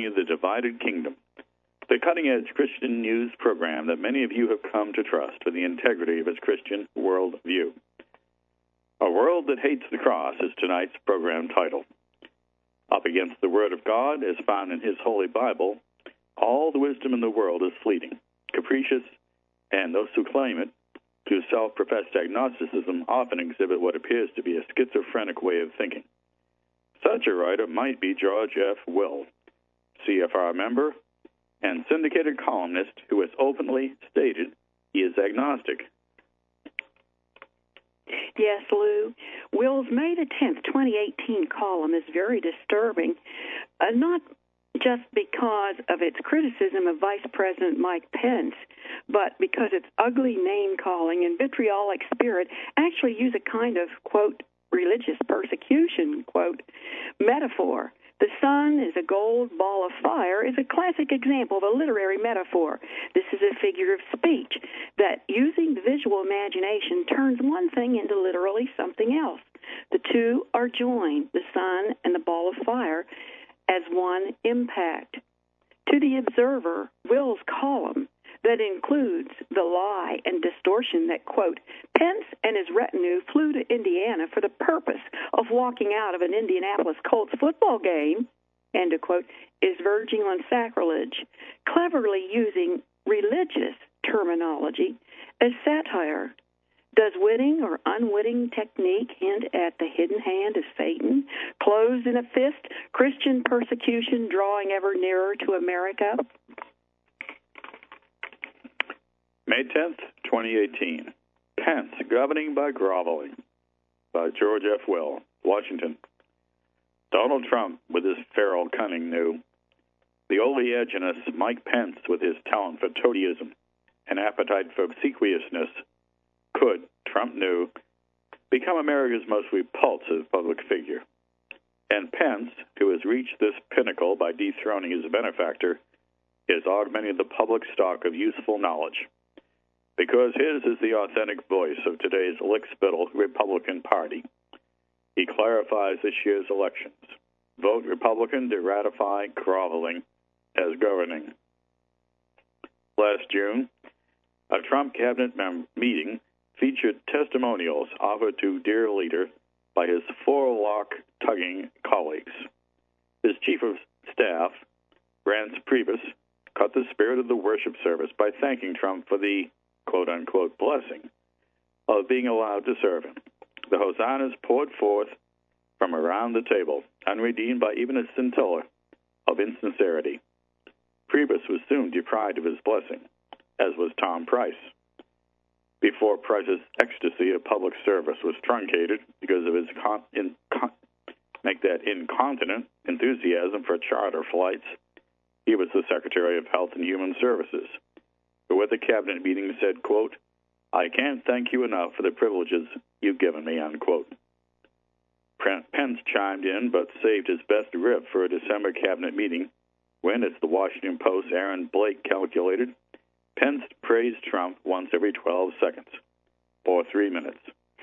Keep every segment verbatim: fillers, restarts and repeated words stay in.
you the Divided Kingdom, the cutting-edge Christian news program that many of you have come to trust for the integrity of its Christian worldview. A World That Hates the Cross is tonight's program title. Up against the Word of God, as found in His Holy Bible, all the wisdom in the world is fleeting, capricious, and those who claim it, through self-professed agnosticism, often exhibit what appears to be a schizophrenic way of thinking. Such a writer might be George F. Will, C F R member and syndicated columnist who has openly stated he is agnostic. Yes, Lou. Will's May the tenth, twenty eighteen column is very disturbing, uh, not just because of its criticism of Vice President Mike Pence, but because its ugly name-calling and vitriolic spirit actually use a kind of, quote, religious persecution, quote, metaphor. The sun is a gold ball of fire is a classic example of a literary metaphor. This is a figure of speech that, using the visual imagination, turns one thing into literally something else. The two are joined, the sun and the ball of fire, as one impact. To the observer, Will's column that includes the lie and distortion that, quote, Pence and his retinue flew to Indiana for the purpose of walking out of an Indianapolis Colts football game, end of quote, is verging on sacrilege, cleverly using religious terminology as satire. Does witting or unwitting technique hint at the hidden hand of Satan, closed in a fist, Christian persecution drawing ever nearer to America? May tenth, twenty eighteen. Pence, Governing by Groveling, by George F. Will, Washington. Donald Trump, with his feral cunning, knew. The oleaginous Mike Pence, with his talent for toadyism and appetite for obsequiousness, could, Trump knew, become America's most repulsive public figure. And Pence, who has reached this pinnacle by dethroning his benefactor, is augmenting the public stock of useful knowledge, because his is the authentic voice of today's lick-spittle Republican Party. He clarifies this year's elections. Vote Republican to ratify groveling as governing. Last June, a Trump cabinet mem- meeting featured testimonials offered to dear leader by his forelock-tugging colleagues. His chief of staff, Reince Priebus, cut the spirit of the worship service by thanking Trump for the quote-unquote blessing of being allowed to serve him. The hosannas poured forth from around the table, unredeemed by even a scintilla of insincerity. Priebus was soon deprived of his blessing, as was Tom Price. Before Price's ecstasy of public service was truncated because of his con- in, con- make that incontinent enthusiasm for charter flights, he was the Secretary of Health and Human Services, who at the cabinet meeting said, quote, I can't thank you enough for the privileges you've given me, unquote. Pence chimed in but saved his best riff for a December cabinet meeting when, as the Washington Post's Aaron Blake calculated, Pence praised Trump once every twelve seconds, or three minutes.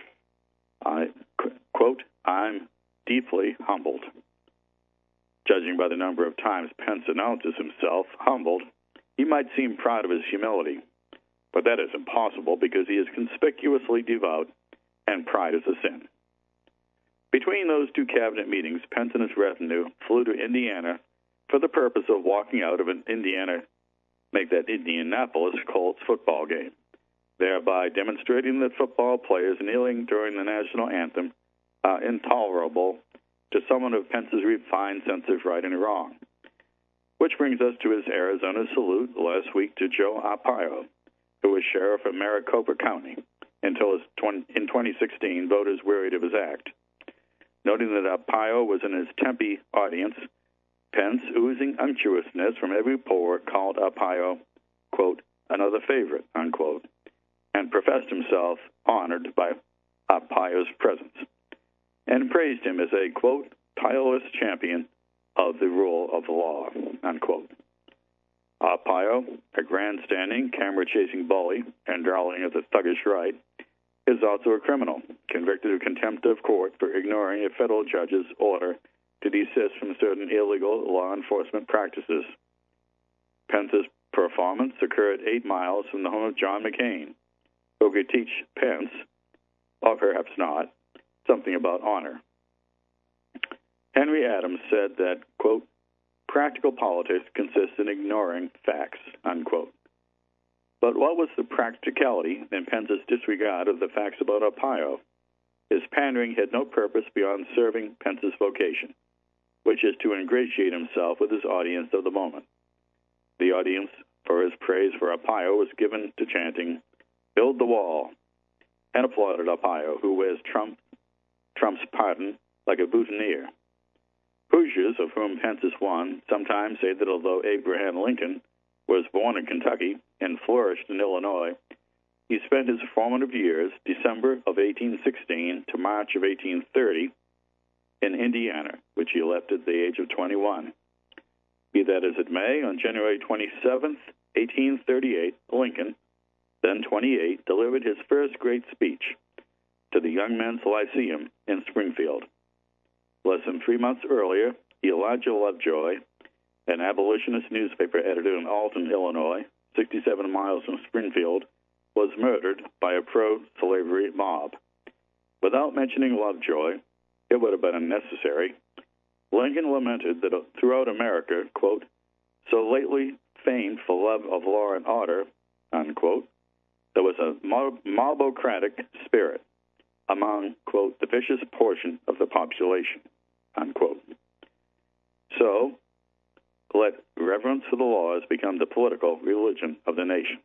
I, quote, I'm deeply humbled. Judging by the number of times Pence announces himself humbled, he might seem proud of his humility, but that is impossible because he is conspicuously devout and pride is a sin. Between those two cabinet meetings, Pence and his retinue flew to Indiana for the purpose of walking out of an Indiana, make that Indianapolis Colts football game, thereby demonstrating that football players kneeling during the national anthem are intolerable to someone of Pence's refined sense of right and wrong. Which brings us to his Arizona salute last week to Joe Arpaio, who was sheriff of Maricopa County until his twenty, in twenty sixteen voters wearied of his act. Noting that Arpaio was in his Tempe audience, Pence, oozing unctuousness from every pore, called Arpaio, quote, another favorite, unquote, and professed himself honored by Arpaio's presence, and praised him as a, quote, tireless champion of the rule of law, unquote. Arpaio, a grandstanding, camera-chasing bully and darling of the thuggish right, is also a criminal, convicted of contempt of court for ignoring a federal judge's order to desist from certain illegal law enforcement practices. Pence's performance occurred eight miles from the home of John McCain, who could teach Pence, or perhaps not, something about honor. Henry Adams said that, quote, practical politics consists in ignoring facts, unquote. But what was the practicality in Pence's disregard of the facts about Arpaio? His pandering had no purpose beyond serving Pence's vocation, which is to ingratiate himself with his audience of the moment. The audience for his praise for Arpaio was given to chanting, "Build the wall," and applauded Arpaio, who wears Trump, Trump's pardon like a boutonniere. Hoosiers, of whom Pence is one, sometimes say that although Abraham Lincoln was born in Kentucky and flourished in Illinois, he spent his formative years, December of eighteen sixteen to March of eighteen thirty, in Indiana, which he left at the age of twenty-one. Be that as it may, on January twenty-seventh, eighteen thirty-eight, Lincoln, then twenty-eight, delivered his first great speech to the Young Men's Lyceum in Springfield. Less than three months earlier, Elijah Lovejoy, an abolitionist newspaper editor in Alton, Illinois, sixty-seven miles from Springfield, was murdered by a pro-slavery mob. Without mentioning Lovejoy, it would have been unnecessary, Lincoln lamented that throughout America, quote, so lately famed for love of law and order, unquote, there was a mob- mobocratic spirit among, quote, the vicious portion of the population, unquote. So, let reverence for the laws become the political religion of the nation.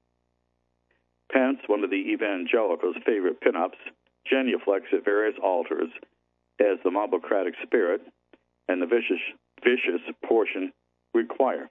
Pence, one of the evangelicals' favorite pinups, genuflects at various altars as the mobocratic spirit and the vicious, vicious portion require.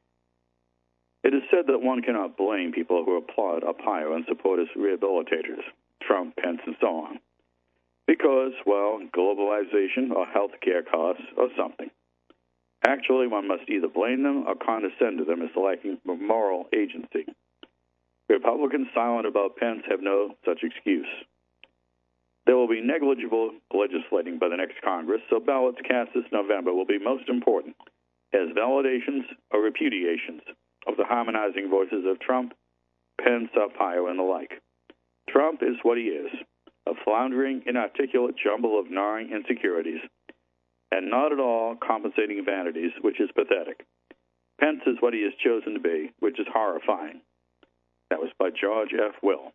It is said that one cannot blame people who applaud Arpaio and support his rehabilitators, Trump, Pence, and so on, because, well, globalization or health care costs or something. Actually, one must either blame them or condescend to them as lacking moral agency. Republicans silent about Pence have no such excuse. There will be negligible legislating by the next Congress, so ballots cast this November will be most important as validations or repudiations of the harmonizing voices of Trump, Pence, Arpaio, and the like. Trump is what he is, a floundering, inarticulate jumble of gnawing insecurities, and not at all compensating vanities, which is pathetic. Pence is what he has chosen to be, which is horrifying. That was by George F. Will.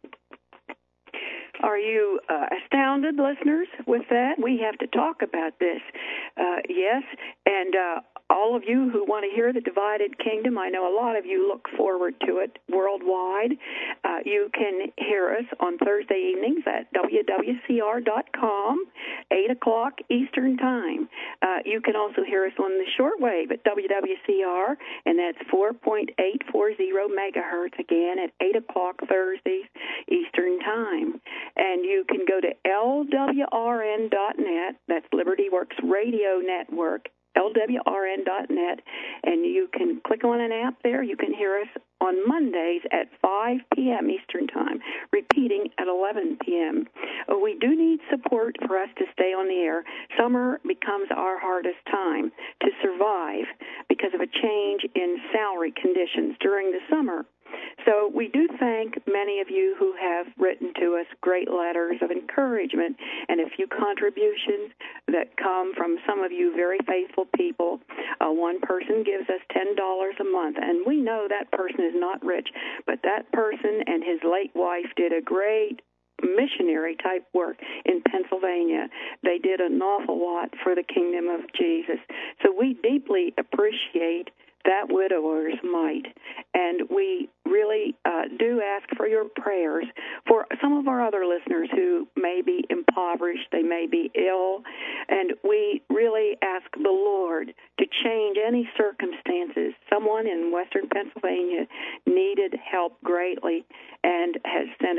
Are you uh, astounded, listeners, with that? We have to talk about this. Uh, yes, and uh, all of you who want to hear the Divided Kingdom, I know a lot of you look forward to it worldwide. Uh, you can hear us on Thursday evenings at W W C R dot com, eight o'clock Eastern Time. Uh, you can also hear us on the shortwave at W W C R, and that's four point eight four zero megahertz, again, at eight o'clock Thursdays Eastern Time. And you can go to L W R N dot net, that's Liberty Works Radio Network, L W R N dot net, and you can click on an app there. You can hear us on Mondays at five p.m. Eastern Time, repeating at eleven p.m. We do need support for us to stay on the air. Summer becomes our hardest time to survive because of a change in salary conditions during the summer. So we do thank many of you who have written to us great letters of encouragement and a few contributions that come from some of you very faithful people. Uh, one person gives us ten dollars a month, and we know that person is not rich, but that person and his late wife did a great missionary-type work in Pennsylvania. They did an awful lot for the kingdom of Jesus. So we deeply appreciate that widower's mite. And we really uh, do ask for your prayers for some of our other listeners who may be impoverished, they may be ill, and we really ask the Lord to change any circumstances. Someone in western Pennsylvania needed help greatly and has sent us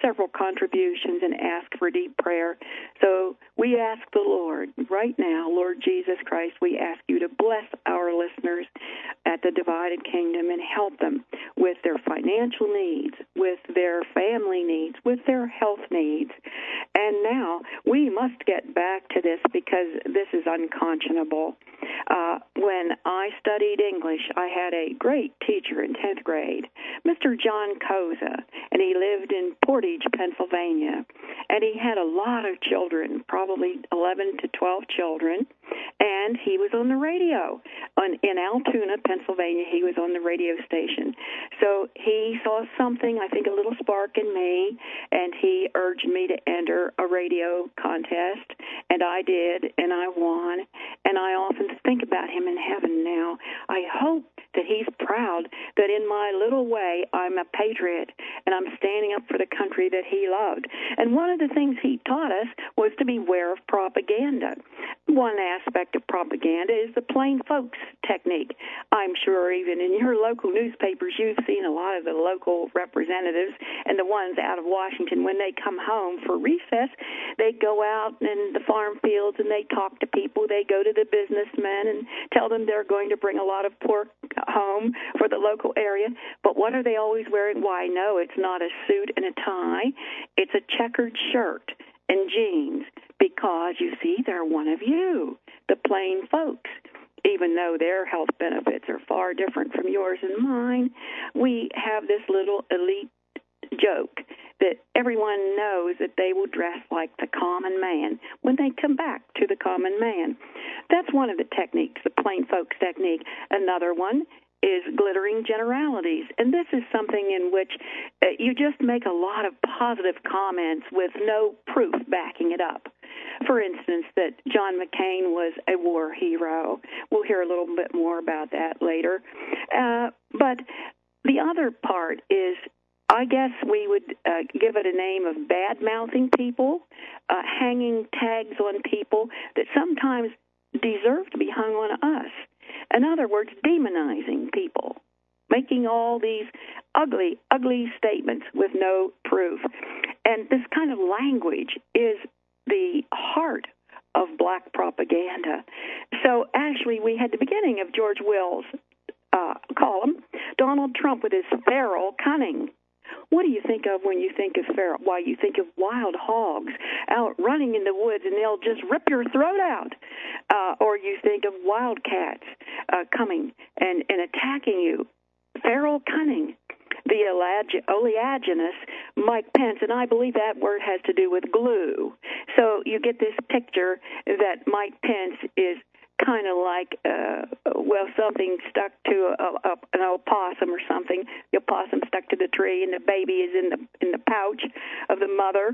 several contributions and ask for deep prayer. So we ask the Lord right now, Lord Jesus Christ, we ask you to bless our listeners at the Divided Kingdom and help them with their financial needs, with their family needs, with their health needs. And now we must get back to this because this is unconscionable. Uh, when I studied English, I had a great teacher in tenth grade, Mister John Koza, and he lived in Portage, Pennsylvania. And he had a lot of children, probably eleven to twelve children, and he was on the radio. On, in Altoona, Pennsylvania, he was on the radio station. So he saw something, I think a little spark in me, and he urged me to enter a radio contest, and I did, and I won. And I often think about him in heaven now. I hope that he's proud that in my little way I'm a patriot and I'm standing up for the country that he loved. And one of the things he taught us was to beware of propaganda. One aspect of propaganda is the plain folks technique. I'm sure even in your local newspapers you've seen a lot of the local representatives and the ones out of Washington. When they come home for recess, they go out in the farm fields and they talk to people. They go to the businessmen and tell them they're going to bring a lot of pork home for the local area. But what are they always wearing? Why, no, it's not a suit and a tie. It's a checkered shirt and jeans because, you see, they're one of you, the plain folks. Even though their health benefits are far different from yours and mine, we have this little elite joke that everyone knows that they will dress like the common man when they come back to the common man. That's one of the techniques, the plain folks technique. Another one is glittering generalities, and this is something in which uh, you just make a lot of positive comments with no proof backing it up. For instance, that John McCain was a war hero. We'll hear a little bit more about that later. Uh, but the other part is, I guess we would uh, give it a name of bad-mouthing people, uh, hanging tags on people that sometimes deserve to be hung on us. In other words, demonizing people, making all these ugly, ugly statements with no proof. And this kind of language is the heart of black propaganda. So actually, we had the beginning of George Will's uh, column, Donald Trump with his feral cunning. What do you think of when you think of feral? Why, you think of wild hogs out running in the woods, and they'll just rip your throat out. Uh, or you think of wildcats uh, coming and, and attacking you. Feral cunning. The oleaginous Mike Pence, and I believe that word has to do with glue. So you get this picture that Mike Pence is kind of like, uh, well, something stuck to a, a, an opossum or something. The opossum stuck to the tree, and the baby is in the in the pouch of the mother.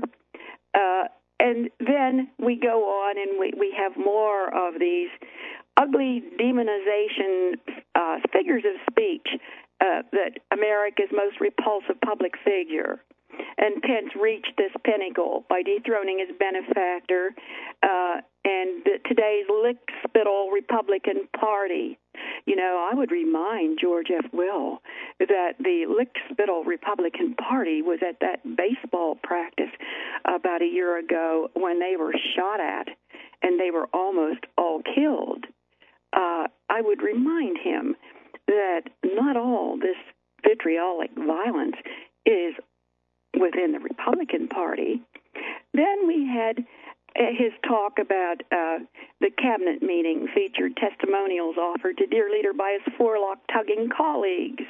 Uh, and then we go on, and we, we have more of these ugly demonization uh, figures of speech uh, that America's most repulsive public figure. And Pence reached this pinnacle by dethroning his benefactor uh, and the, today's lick-spittle Republican Party. You know, I would remind George F. Will that the lick-spittle Republican Party was at that baseball practice about a year ago when they were shot at and they were almost all killed. Uh, I would remind him that not all this vitriolic violence is within the Republican Party. Then we had his talk about uh, the cabinet meeting featured testimonials offered to dear leader by his forelock-tugging colleagues.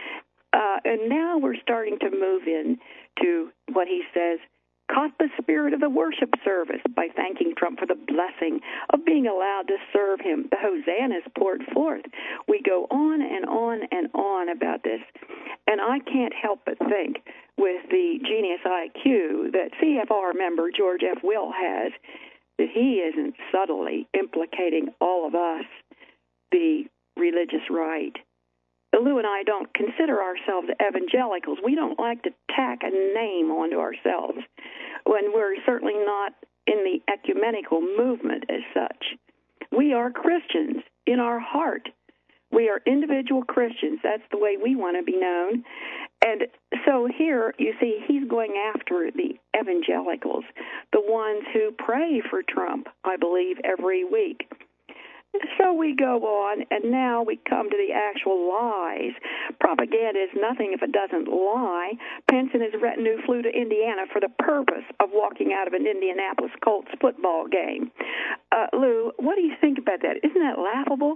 Uh, and now we're starting to move in to what he says, caught the spirit of the worship service by thanking Trump for the blessing of being allowed to serve him. The hosannas poured forth. We go on and on and on about this. And I can't help but think with the genius I Q that C F R member George F. Will has, that he isn't subtly implicating all of us, the religious right. Lou and I don't consider ourselves evangelicals. We don't like to tack a name onto ourselves when we're certainly not in the ecumenical movement as such. We are Christians in our heart. We are individual Christians. That's the way we want to be known. And so here, you see, he's going after the evangelicals, the ones who pray for Trump, I believe, every week. So we go on, and now we come to the actual lies. Propaganda is nothing if it doesn't lie. Pence and his retinue flew to Indiana for the purpose of walking out of an Indianapolis Colts football game. Uh, Lou, what do you think about that? Isn't that laughable?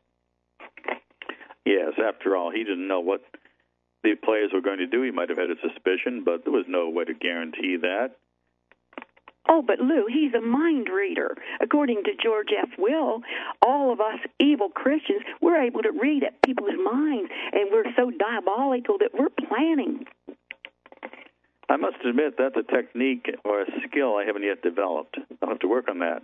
Yes, after all, he didn't know what the players were going to do. He might have had a suspicion, but there was no way to guarantee that. Oh, but Lou, he's a mind reader. According to George F. Will, all of us evil Christians, we're able to read at people's minds, and we're so diabolical that we're planning. I must admit that's a technique or a skill I haven't yet developed. I'll have to work on that.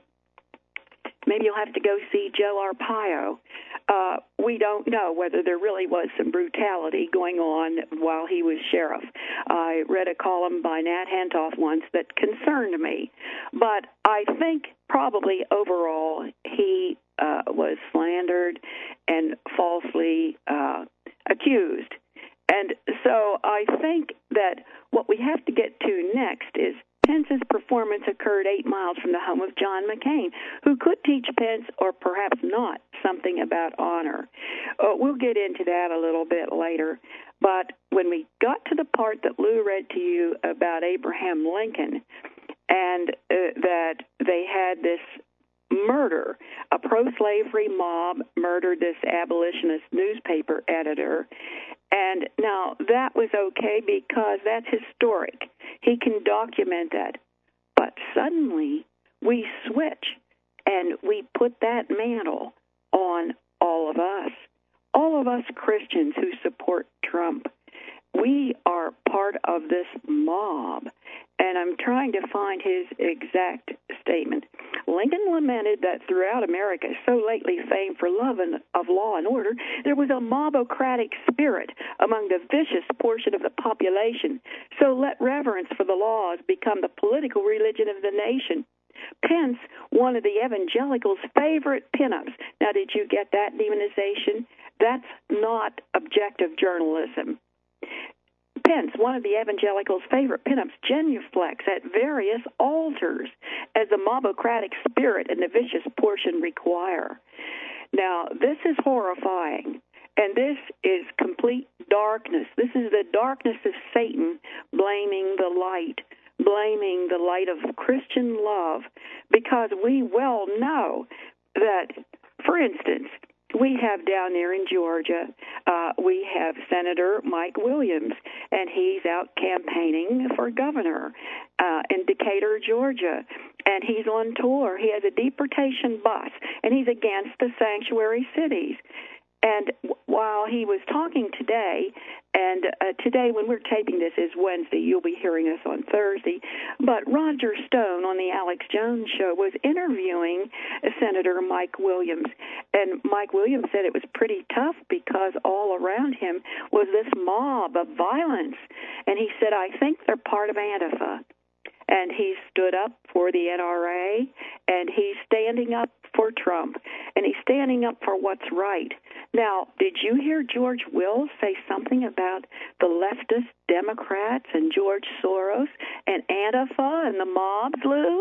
Maybe you'll have to go see Joe Arpaio. Uh, we don't know whether there really was some brutality going on while he was sheriff. I read a column by Nat Hentoff once that concerned me. But I think probably overall he uh, was slandered and falsely uh, accused. And so I think that what we have to get to next is Pence's performance occurred eight miles from the home of John McCain, who could teach Pence, or perhaps not, something about honor. Uh, we'll get into that a little bit later. But when we got to the part that Lou read to you about Abraham Lincoln, and uh, that they had this murder, a pro-slavery mob murdered this abolitionist newspaper editor. And now that was okay because that's historic. He can document that. But suddenly we switch and we put that mantle on all of us, all of us Christians who support Trump. We are part of this mob. And I'm trying to find his exact statement. Lincoln lamented that throughout America, so lately famed for love and, of law and order, there was a mobocratic spirit among the vicious portion of the population. So let reverence for the laws become the political religion of the nation. Pence, one of the evangelicals' favorite pinups. Now, did you get that demonization? That's not objective journalism. Pence, one of the evangelicals' favorite pinups, genuflects at various altars as the mobocratic spirit and the vicious portion require. Now, this is horrifying, and this is complete darkness. This is the darkness of Satan blaming the light, blaming the light of Christian love, because we well know that, for instance, we have down there in Georgia, uh, we have Senator Mike Williams, and he's out campaigning for governor uh, in Decatur, Georgia, and he's on tour. He has a deportation bus, and he's against the sanctuary cities. And while he was talking today, and uh, today when we're taping this is Wednesday, you'll be hearing us on Thursday, but Roger Stone on the Alex Jones Show was interviewing Senator Mike Williams, and Mike Williams said it was pretty tough because all around him was this mob of violence, and he said, I think they're part of Antifa. And he stood up for the N R A, and he's standing up for Trump, and he's standing up for what's right. Now, did you hear George Will say something about the leftist Democrats and George Soros and Antifa and the mobs, Lou?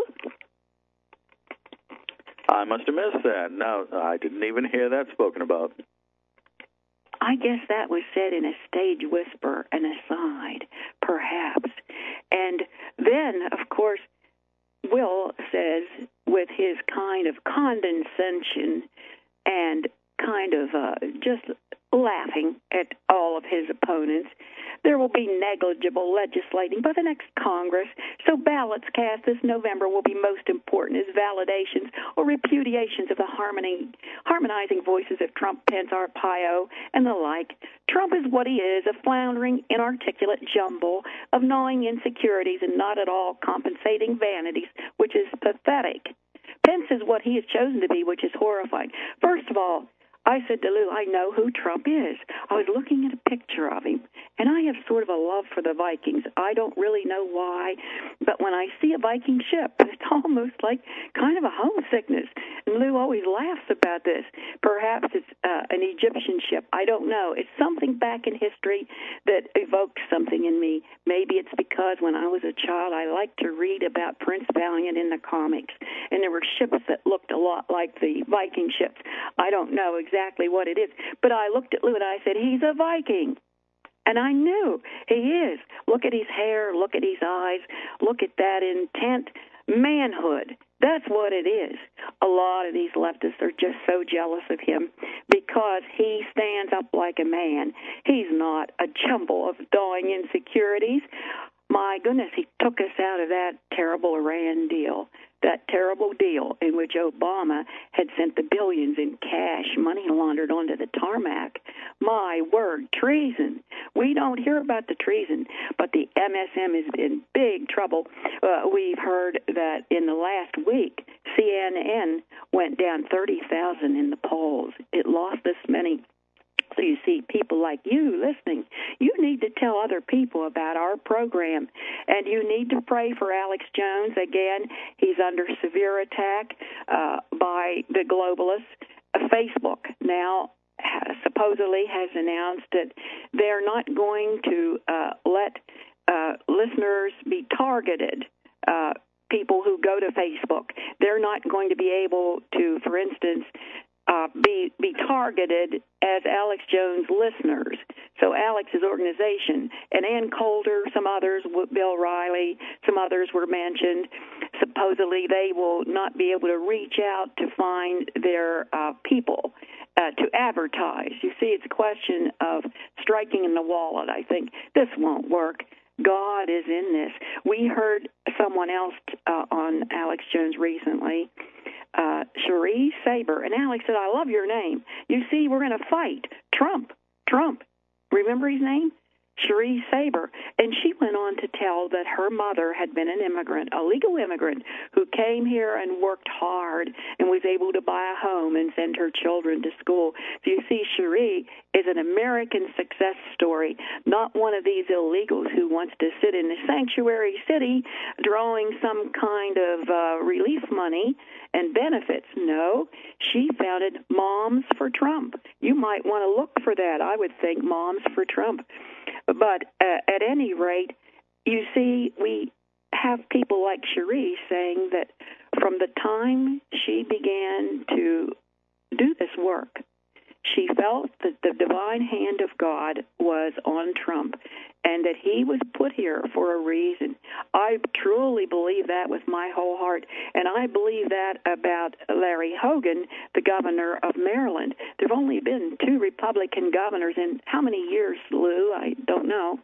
I must have missed that. No, I didn't even hear that spoken about. I guess that was said in a stage whisper, an aside, perhaps. And then, of course, Will says, with his kind of condescension and kind of uh, just laughing at all of his opponents, there will be negligible legislating by the next Congress, so ballots cast this November will be most important as validations or repudiations of the harmony, harmonizing voices of Trump, Pence, Arpaio, and the like. Trump is what he is, a floundering, inarticulate jumble of gnawing insecurities and not at all compensating vanities, which is pathetic. Pence is what he has chosen to be, which is horrifying. First of all, I said to Lou, I know who Trump is. I was looking at a picture of him, and I have sort of a love for the Vikings. I don't really know why, but when I see a Viking ship, it's almost like kind of a homesickness. And Lou always laughs about this. Perhaps it's uh, an Egyptian ship. I don't know. It's something back in history that evokes something in me. Maybe it's because when I was a child, I liked to read about Prince Valiant in the comics, and there were ships that looked a lot like the Viking ships. I don't know exactly exactly what it is. But I looked at Lou and I said, he's a Viking. And I knew he is. Look at his hair. Look at his eyes. Look at that intent. Manhood. That's what it is. A lot of these leftists are just so jealous of him because he stands up like a man. He's not a jumble of dawing insecurities. My goodness, he took us out of that terrible Iran deal. That terrible deal in which Obama had sent the billions in cash, money laundered onto the tarmac. My word, treason. We don't hear about the treason, but the M S M is in big trouble. Uh, we've heard that in the last week, C N N went down thirty thousand in the polls. It lost this many. So you see, people like you listening, you need to tell other people about our program, and you need to pray for Alex Jones. Again, he's under severe attack uh, by the globalists. Uh, Facebook now uh, supposedly has announced that they're not going to uh, let uh, listeners be targeted. Uh, people who go to Facebook, they're not going to be able to, for instance, Uh, be be targeted as Alex Jones listeners. So Alex's organization, and Ann Coulter, some others, Bill Riley, some others were mentioned. Supposedly they will not be able to reach out to find their uh, people uh, to advertise. You see, it's a question of striking in the wallet, I think. This won't work. God is in this. We heard someone else uh, on Alex Jones recently, Uh, Cherie Saber. And Alex said, I love your name. You see, we're going to fight Trump. Trump. Remember his name? Cherie Saber. And she went on to tell that her mother had been an immigrant, a legal immigrant, who came here and worked hard and was able to buy a home and send her children to school. So you see, Cherie is an American success story, not one of these illegals who wants to sit in the sanctuary city drawing some kind of uh, relief money and benefits. No, she founded Moms for Trump. You might want to look for that, I would think, Moms for Trump. But uh, at any rate, you see, we have people like Cherie saying that from the time she began to do this work, she felt that the divine hand of God was on Trump and that he was put here for a reason. I truly believe that with my whole heart, and I believe that about Larry Hogan, the governor of Maryland. There have only been two Republican governors in how many years, Lou? I don't know.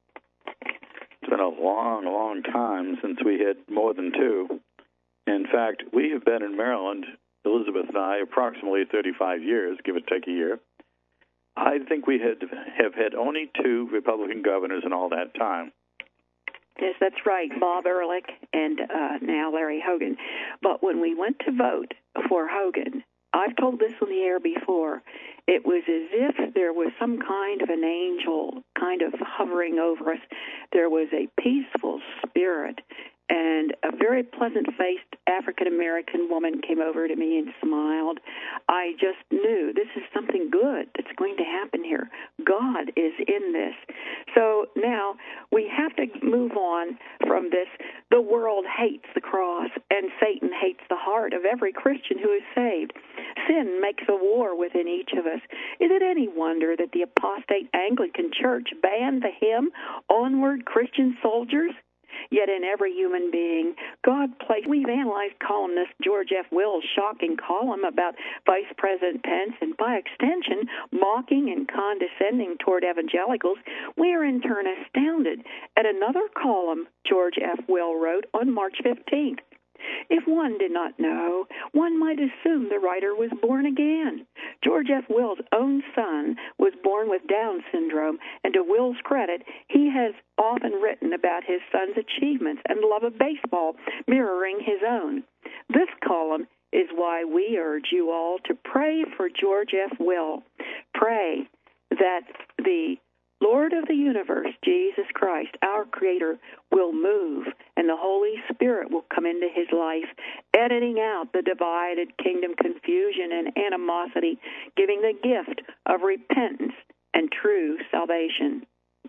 It's been a long, long time since we had more than two. In fact, we have been in Maryland, Elizabeth and I, approximately thirty-five years, give or take a year. I think we had have had only two Republican governors in all that time. Yes, that's right, Bob Ehrlich and uh, now Larry Hogan. But when we went to vote for Hogan, I've told this on the air before, it was as if there was some kind of an angel kind of hovering over us. There was a peaceful spirit, and a very pleasant-faced African-American woman came over to me and smiled. I just knew this is something good that's going to happen here. God is in this. So now we have to move on from this. The world hates the cross, and Satan hates the heart of every Christian who is saved. Sin makes a war within each of us. Is it any wonder that the apostate Anglican Church banned the hymn, Onward, Christian Soldiers? Yet in every human being, God placed. We've analyzed columnist George F. Will's shocking column about Vice President Pence, and by extension, mocking and condescending toward evangelicals. We are in turn astounded at another column George F. Will wrote on March fifteenth. If one did not know, one might assume the writer was born again. George F. Will's own son was born with Down syndrome, and to Will's credit, he has often written about his son's achievements and love of baseball, mirroring his own. This column is why we urge you all to pray for George F. Will. Pray that the Lord of the universe, Jesus Christ, our Creator, will move, and the Holy Spirit will come into his life, editing out the divided kingdom confusion and animosity, giving the gift of repentance and true salvation.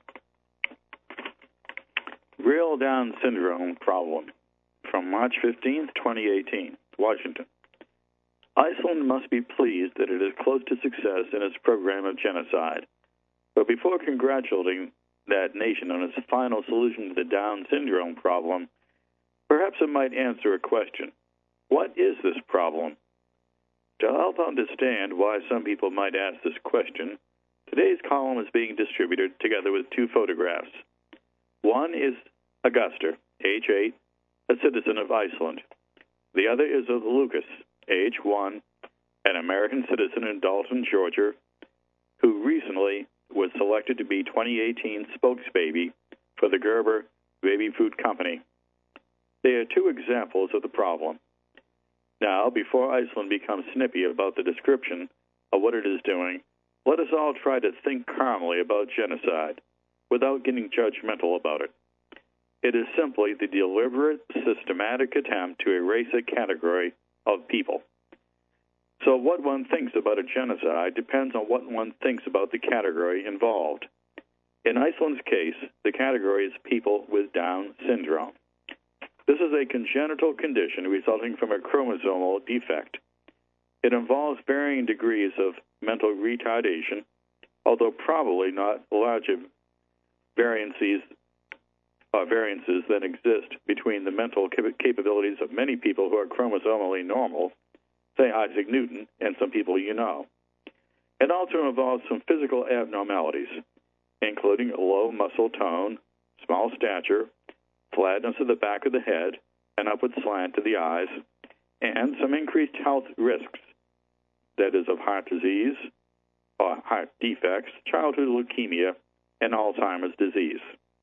Real Down syndrome problem from March fifteenth, twenty eighteen, Washington. Iceland must be pleased that it is close to success in its program of genocide. But before congratulating that nation on its final solution to the Down syndrome problem, perhaps it might answer a question. What is this problem? To help understand why some people might ask this question, today's column is being distributed together with two photographs. One is Augusta, age eight, a citizen of Iceland. The other is of Lucas, age one, an American citizen in Dalton, Georgia, who recently was selected to be twenty eighteen spokesbaby for the Gerber Baby Food Company. They are two examples of the problem. Now, before Iceland becomes snippy about the description of what it is doing, let us all try to think calmly about genocide without getting judgmental about it. It is simply the deliberate, systematic attempt to erase a category of people. So what one thinks about a genocide depends on what one thinks about the category involved. In Iceland's case, the category is people with Down syndrome. This is a congenital condition resulting from a chromosomal defect. It involves varying degrees of mental retardation, although probably not larger variances, uh, variances than exist between the mental cap- capabilities of many people who are chromosomally normal, say Isaac Newton, and some people you know. It also involves some physical abnormalities, including low muscle tone, small stature, flatness of the back of the head, an upward slant to the eyes, and some increased health risks, that is, of heart disease, or heart defects, childhood leukemia, and Alzheimer's disease.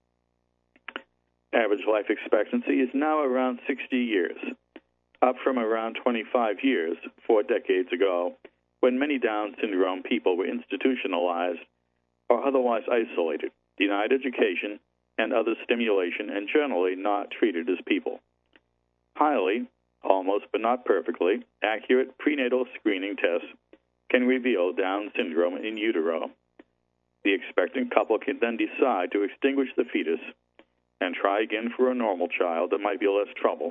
Average life expectancy is now around sixty years, up from around twenty-five years four decades ago, when many Down syndrome people were institutionalized or otherwise isolated, denied education and other stimulation, and generally not treated as people. Highly, almost but not perfectly, accurate prenatal screening tests can reveal Down syndrome in utero. The expectant couple can then decide to extinguish the fetus and try again for a normal child that might be less trouble,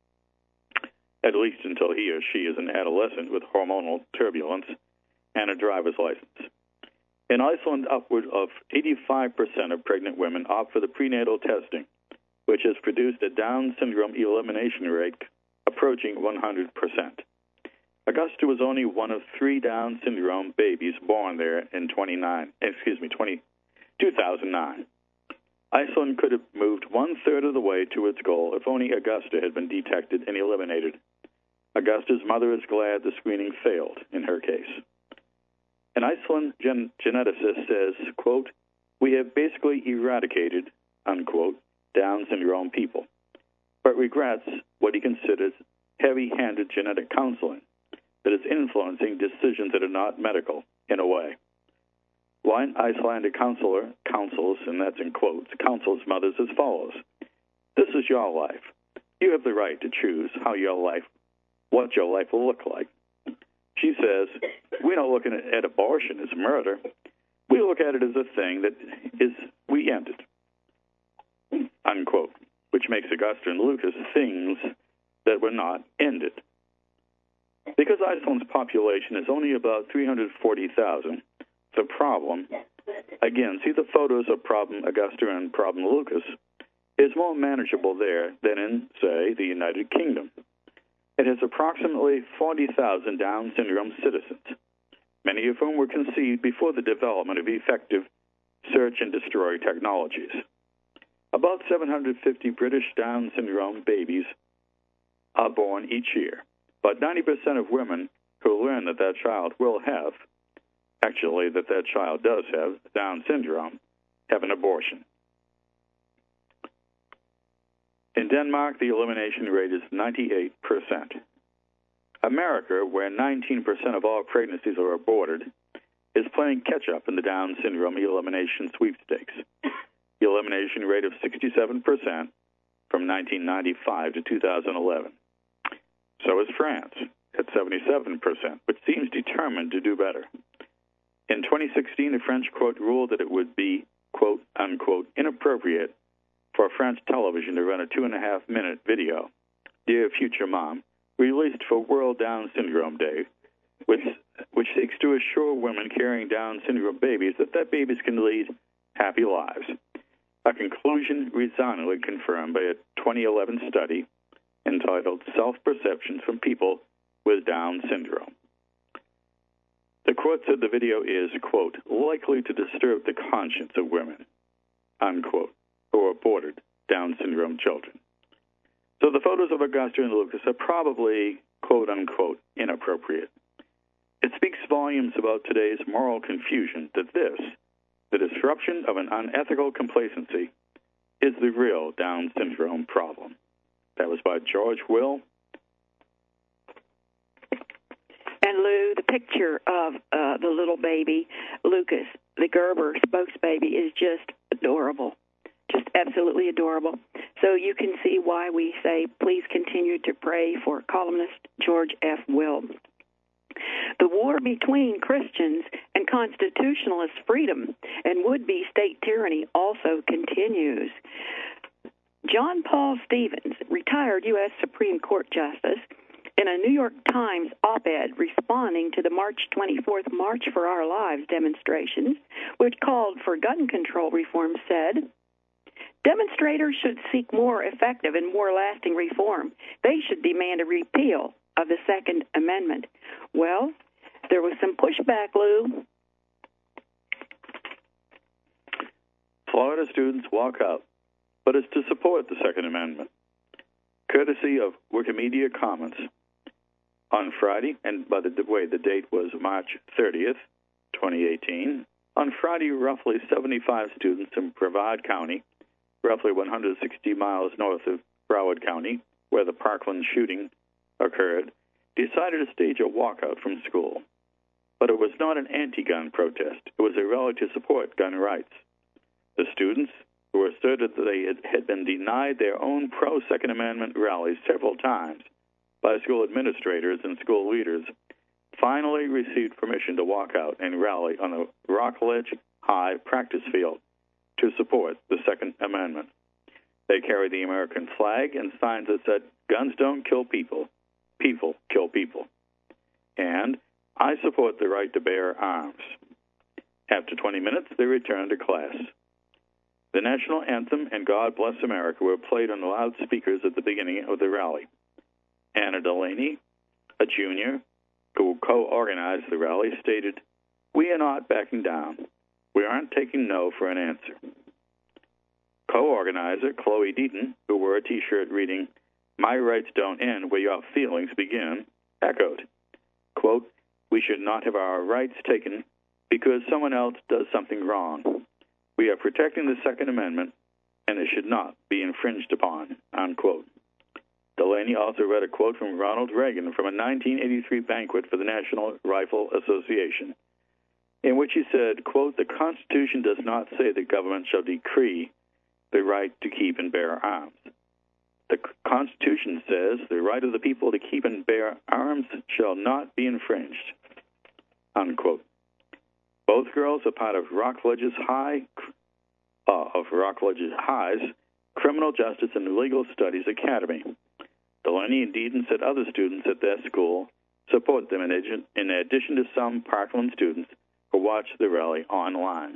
at least until he or she is an adolescent with hormonal turbulence and a driver's license. In Iceland, upward of eighty-five percent of pregnant women opt for the prenatal testing, which has produced a Down syndrome elimination rate approaching one hundred percent. Augusta was only one of three Down syndrome babies born there in twenty-nine, excuse me, twenty, two thousand nine. Iceland could have moved one-third of the way to its goal if only Augusta had been detected and eliminated. Augusta's mother is glad the screening failed in her case. An Iceland gen- geneticist says, quote, "We have basically eradicated," unquote, Down syndrome people, but regrets what he considers heavy-handed genetic counseling that is influencing decisions that are not medical in a way. One Icelandic counselor counsels, and that's in quotes, counsels mothers as follows. This is your life. You have the right to choose how your life, what your life will look like. She says, we don't look at, at abortion as murder. We look at it as a thing that is, we ended, unquote, which makes Augusta and Lucas things that were not ended. Because Iceland's population is only about three hundred forty thousand, the problem, again, see the photos of problem Augusta and problem Lucas, is more manageable there than in, say, the United Kingdom. It has approximately forty thousand Down syndrome citizens, many of whom were conceived before the development of effective search and destroy technologies. About seven hundred fifty British Down syndrome babies are born each year, but ninety percent of women who learn that that child will have, actually that that child does have Down syndrome, have an abortion. In Denmark, the elimination rate is ninety-eight percent. America, where nineteen percent of all pregnancies are aborted, is playing catch-up in the Down syndrome elimination sweepstakes. The elimination rate of sixty-seven percent from nineteen ninety-five to two thousand eleven. So is France at seventy-seven percent, but seems determined to do better. In twenty sixteen, the French court ruled that it would be, quote, unquote, inappropriate for French television to run a two-and-a-half minute video, Dear Future Mom, released for World Down Syndrome Day, which, which seeks to assure women carrying Down syndrome babies that their babies can lead happy lives. A conclusion resoundingly confirmed by a twenty eleven study entitled Self-Perceptions from People with Down Syndrome. The court said the video is, quote, likely to disturb the conscience of women, unquote, who are aborted Down syndrome children. So the photos of Augusta and Lucas are probably, quote, unquote, inappropriate. It speaks volumes about today's moral confusion that this, the disruption of an unethical complacency, is the real Down syndrome problem. That was by George Will. And Lou, the picture of uh, the little baby, Lucas, the Gerber spokes baby, is just adorable. Just absolutely adorable. So you can see why we say please continue to pray for columnist George F. Will. The war between Christians and constitutionalist freedom and would-be state tyranny also continues. John Paul Stevens, retired U S Supreme Court Justice, in a New York Times op-ed responding to the March twenty-fourth March for Our Lives demonstrations, which called for gun control reform, said, demonstrators should seek more effective and more lasting reform. They should demand a repeal of the Second Amendment. Well, there was some pushback, Lou. Florida students walk out, but it's to support the Second Amendment, courtesy of Wikimedia Commons. On Friday, and by the way, the date was March thirtieth, twenty eighteen, on Friday, roughly seventy-five students in Brevard County, roughly one hundred sixty miles north of Broward County, where the Parkland shooting occurred, decided to stage a walkout from school. But it was not an anti-gun protest. It was a rally to support gun rights. The students, who asserted that they had been denied their own pro-Second Amendment rallies several times by school administrators and school leaders, finally received permission to walk out and rally on the Rockledge High practice field to support the Second Amendment. They carried the American flag and signs that said, guns don't kill people, people kill people. And I support the right to bear arms. After twenty minutes, they returned to class. The national anthem and God Bless America were played on the loudspeakers at the beginning of the rally. Anna Delaney, a junior who co-organized the rally, stated, we are not backing down. We aren't taking no for an answer. Co-organizer Chloe Deaton, who wore a T-shirt reading, my rights don't end where your feelings begin, echoed, quote, we should not have our rights taken because someone else does something wrong. We are protecting the Second Amendment, and it should not be infringed upon, unquote. Delaney also read a quote from Ronald Reagan from a nineteen eighty-three banquet for the National Rifle Association, in which he said, quote, the Constitution does not say the government shall decree the right to keep and bear arms. The Constitution says the right of the people to keep and bear arms shall not be infringed, unquote. Both girls are part of Rockledge's High, uh, of Rockledge's High's Criminal Justice and Legal Studies Academy. Delaney and Deaton said other students at their school support them in addition, in addition to some Parkland students who watched the rally online.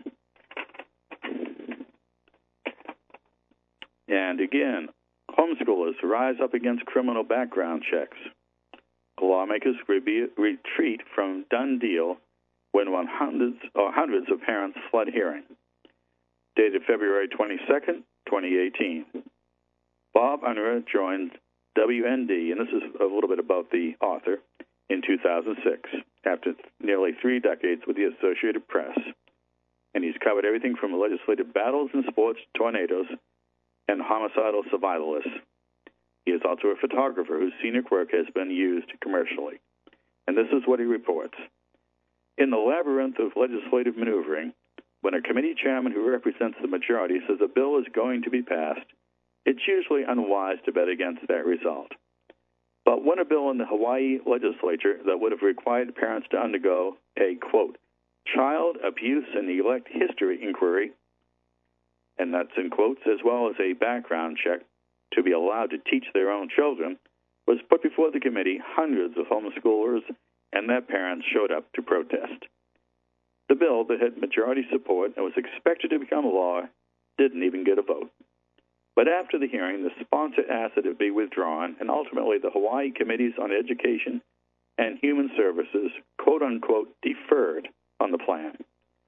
And again, homeschoolers rise up against criminal background checks. Lawmakers re- retreat from done deal when one hundreds or hundreds of parents flood hearing. Dated February twenty-second, twenty eighteen. Bob Unruh joined W N D, and this is a little bit about the author, in two thousand six, after nearly three decades with the Associated Press. And he's covered everything from legislative battles and sports, tornadoes, and homicidal survivalists. He is also a photographer whose scenic work has been used commercially. And this is what he reports. In the labyrinth of legislative maneuvering, when a committee chairman who represents the majority says a bill is going to be passed, it's usually unwise to bet against that result. But when a bill in the Hawaii legislature that would have required parents to undergo a, quote, child abuse and neglect history inquiry, and that's in quotes, as well as a background check to be allowed to teach their own children, was put before the committee, hundreds of homeschoolers and their parents showed up to protest. The bill that had majority support and was expected to become law didn't even get a vote. But after the hearing, the sponsor asked that it be withdrawn, and ultimately the Hawaii Committees on Education and Human Services, quote-unquote, deferred on the plan.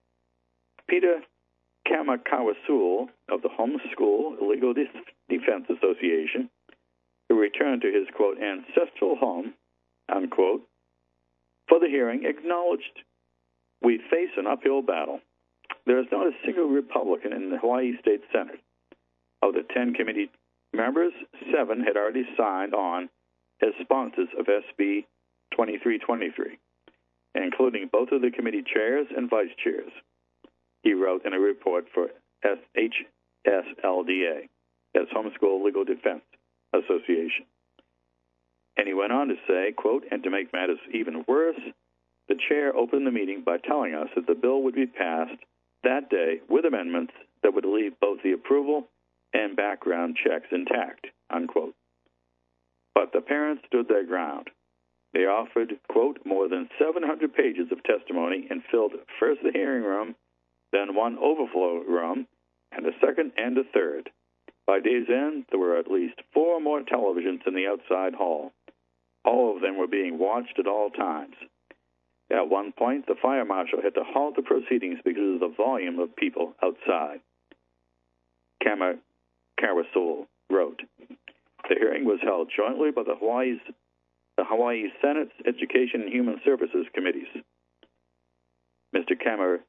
Peter Kamakawasul of the Homeschool Legal Defense Association, who returned to his, quote, ancestral home, unquote, for the hearing, acknowledged we face an uphill battle. There is not a single Republican in the Hawaii State Senate. Of the ten committee members, seven had already signed on as sponsors of S B twenty-three twenty-three, including both of the committee chairs and vice chairs. He wrote in a report for H S L D A, that's Homeschool Legal Defense Association. And he went on to say, quote, and to make matters even worse, the chair opened the meeting by telling us that the bill would be passed that day with amendments that would leave both the approval and background checks intact, unquote. But the parents stood their ground. They offered, quote, more than seven hundred pages of testimony and filled first the hearing room, then one overflow room, and a second and a third. By day's end, there were at least four more televisions in the outside hall. All of them were being watched at all times. At one point, the fire marshal had to halt the proceedings because of the volume of people outside. Kamakawasul wrote, the hearing was held jointly by the Hawaii's, the Hawaii Senate's Education and Human Services Committees. Mister Kamar,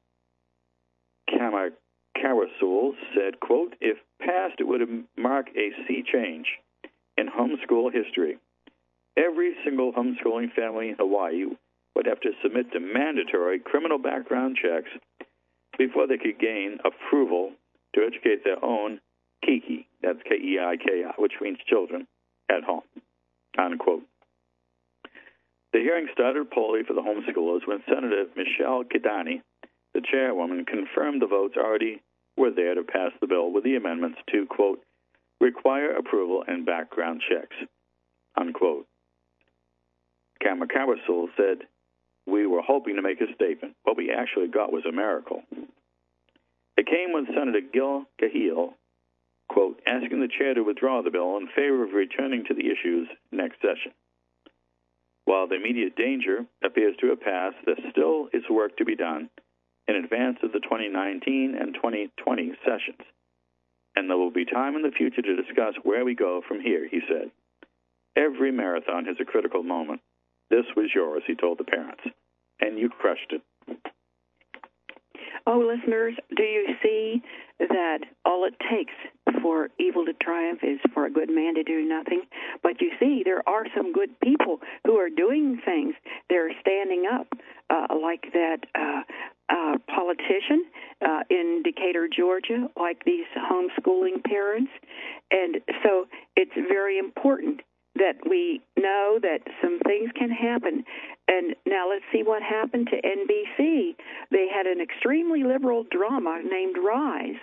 Kamakawasul said, quote, if passed, it would mark a sea change in homeschool history. Every single homeschooling family in Hawaii would have to submit to mandatory criminal background checks before they could gain approval to educate their own kiki, that's K E I K I, which means children, at home, unquote. The hearing started poorly for the homeschoolers when Senator Michelle Kidani, the chairwoman, confirmed the votes already were there to pass the bill with the amendments to, quote, require approval and background checks, unquote. Kamakawasul said, we were hoping to make a statement. What we actually got was a miracle. It came when Senator Gil Cahill, quote, asking the chair to withdraw the bill in favor of returning to the issues next session. While the immediate danger appears to have passed, there still is work to be done in advance of the twenty nineteen and twenty twenty sessions. And there will be time in the future to discuss where we go from here, he said. Every marathon has a critical moment. This was yours, he told the parents, and you crushed it. Oh, listeners, do you see that all it takes for evil to triumph is for a good man to do nothing? But you see, there are some good people who are doing things. They're standing up, uh, like that uh, uh, politician uh, in Decatur, Georgia, like these homeschooling parents. And so it's very important that we know that some things can happen. And now let's see what happened to N B C. They had an extremely liberal drama named Rise.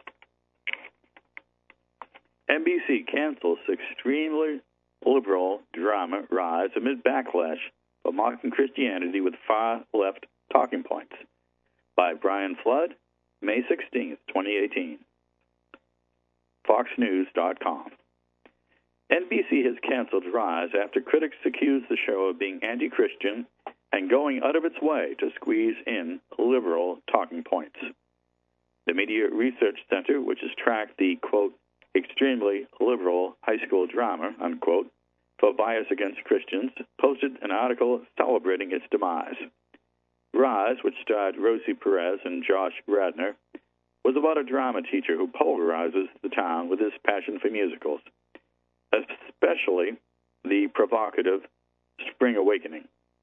N B C cancels extremely liberal drama Rise amid backlash for mocking Christianity with far-left talking points. By Brian Flood, May sixteenth, twenty eighteen. Fox News dot com. N B C has canceled Rise after critics accused the show of being anti-Christian and going out of its way to squeeze in liberal talking points. The Media Research Center, which has tracked the, quote, extremely liberal high school drama, unquote, for bias against Christians, posted an article celebrating its demise. Rise, which starred Rosie Perez and Josh Radnor, was about a drama teacher who polarizes the town with his passion for musicals. A especially the provocative Spring Awakening.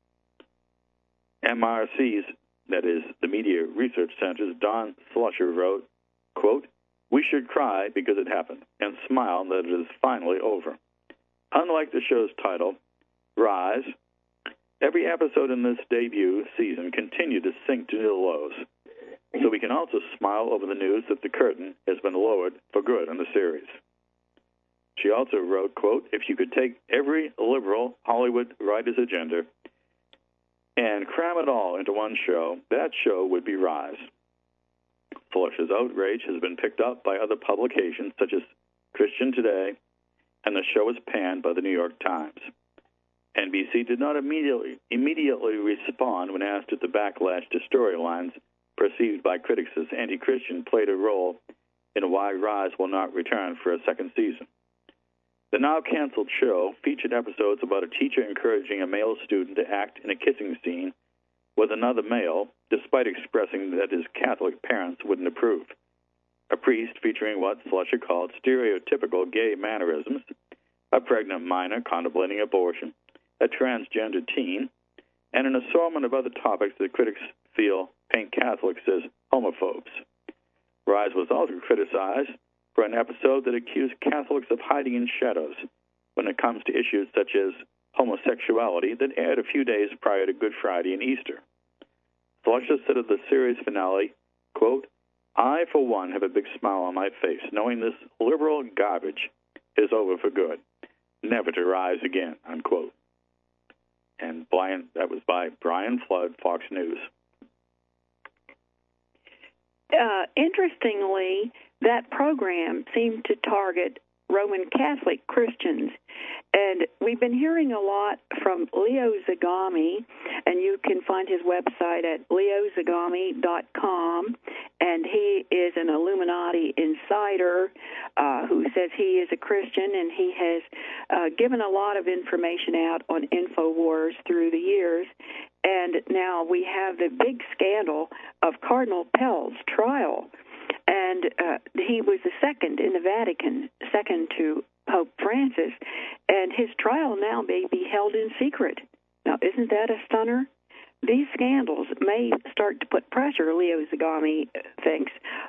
M R C's, that is, the Media Research Center's Don Slusher wrote, quote, "We should cry because it happened and smile that it is finally over." Unlike the show's title, Rise, every episode in this debut season continued to sink to new lows. So we can also smile over the news that the curtain has been lowered for good on the series. She also wrote, quote, "If you could take every liberal Hollywood writer's agenda and cram it all into one show, that show would be Rise." Flusher's outrage has been picked up by other publications such as Christian Today, and the show was panned by the New York Times. N B C did not immediately immediately respond when asked if the backlash to storylines perceived by critics as anti-Christian played a role in why Rise will not return for a second season. The now-canceled show featured episodes about a teacher encouraging a male student to act in a kissing scene with another male, despite expressing that his Catholic parents wouldn't approve. A priest featuring what Slusher called stereotypical gay mannerisms, a pregnant minor contemplating abortion, a transgender teen, and an assortment of other topics that critics feel paint Catholics as homophobes. Rise was also criticized for an episode that accused Catholics of hiding in shadows when it comes to issues such as homosexuality that aired a few days prior to Good Friday and Easter. Flusher said of the series finale, quote, "I, for one, have a big smile on my face, knowing this liberal garbage is over for good, never to rise again," unquote. And Brian, that was by Brian Flood, Fox News. Uh, interestingly, that program seemed to target Roman Catholic Christians. And we've been hearing a lot from Leo Zagami, and you can find his website at leo zagami dot com. And he is an Illuminati insider uh, who says he is a Christian, and he has uh, given a lot of information out on InfoWars through the years. And now we have the big scandal of Cardinal Pell's trial. And uh, he was the second in the Vatican, second to Pope Francis, and his trial now may be held in secret. Now, isn't that a stunner? These scandals may start to put pressure, Leo Zagami thinks,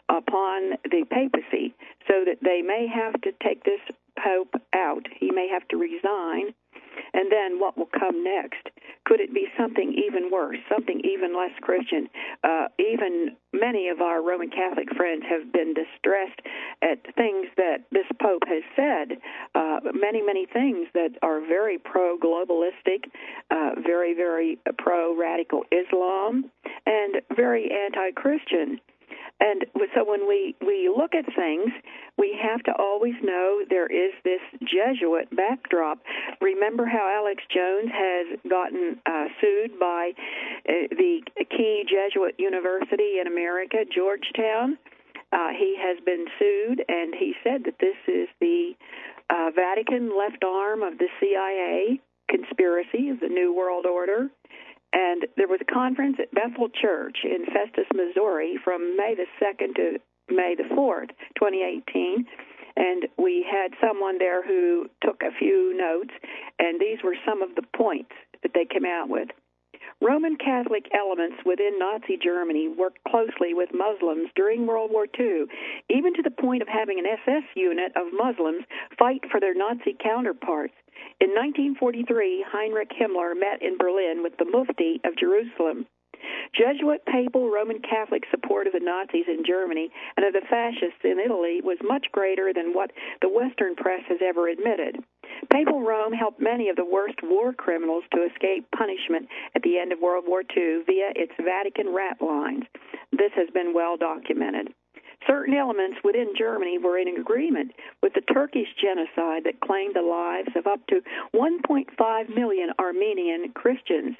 upon the papacy, so that they may have to take this pope out. He may have to resign. And then what will come next? Could it be something even worse, something even less Christian? Uh, even many of our Roman Catholic friends have been distressed at things that this Pope has said, uh, many, many things that are very pro-globalistic, uh, very, very pro-radical Islam, and very anti-Christian. And so when we, we look at things, we have to always know there is this Jesuit backdrop. Remember how Alex Jones has gotten uh, sued by uh, the key Jesuit university in America, Georgetown? Uh, he has been sued, and he said that this is the uh, Vatican left arm of the C I A conspiracy of the New World Order. And there was a conference at Bethel Church in Festus, Missouri from May the second to May the fourth, twenty eighteen. And we had someone there who took a few notes, and these were some of the points that they came out with. Roman Catholic elements within Nazi Germany worked closely with Muslims during World War Two, even to the point of having an S S unit of Muslims fight for their Nazi counterparts. In nineteen forty-three, Heinrich Himmler met in Berlin with the Mufti of Jerusalem. Jesuit papal Roman Catholic support of the Nazis in Germany and of the fascists in Italy was much greater than what the Western press has ever admitted. Papal Rome helped many of the worst war criminals to escape punishment at the end of World War Two via its Vatican rat lines. This has been well documented. Certain elements within Germany were in agreement with the Turkish genocide that claimed the lives of up to one point five million Armenian Christians.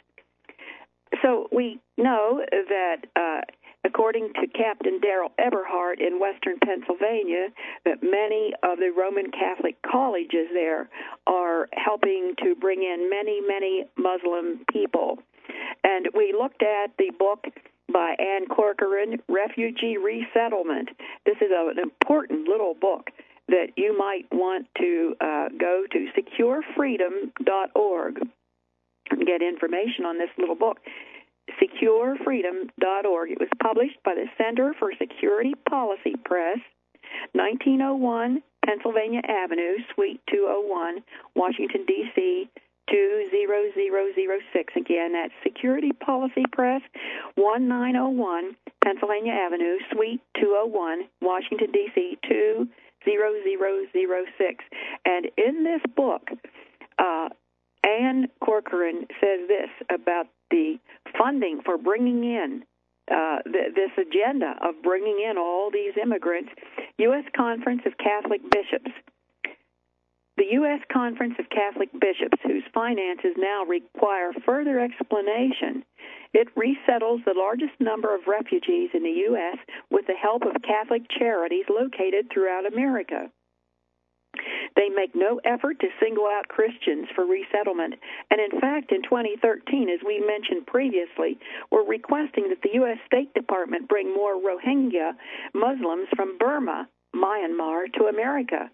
So we know that, uh, according to Captain Daryl Eberhardt in western Pennsylvania, that many of the Roman Catholic colleges there are helping to bring in many, many Muslim people. And we looked at the book by Ann Corcoran, Refugee Resettlement. This is a, an important little book. that you might want to uh, go to secure freedom dot org and get information on this little book, secure freedom dot org. It was published by the Center for Security Policy Press, nineteen oh one Pennsylvania Avenue, Suite two oh one, Washington, D C, two zero zero zero six. Again, that's Security Policy Press, nineteen oh one Pennsylvania Avenue, Suite two oh one, Washington, D C, two zero zero zero six. And in this book, uh, Ann Corcoran says this about the funding for bringing in uh, th- this agenda of bringing in all these immigrants. U S Conference of Catholic Bishops. The U S Conference of Catholic Bishops, whose finances now require further explanation, it resettles the largest number of refugees in the U S with the help of Catholic charities located throughout America. They make no effort to single out Christians for resettlement, and in fact, in twenty thirteen, as we mentioned previously, were requesting that the U S State Department bring more Rohingya Muslims from Burma, Myanmar, to America.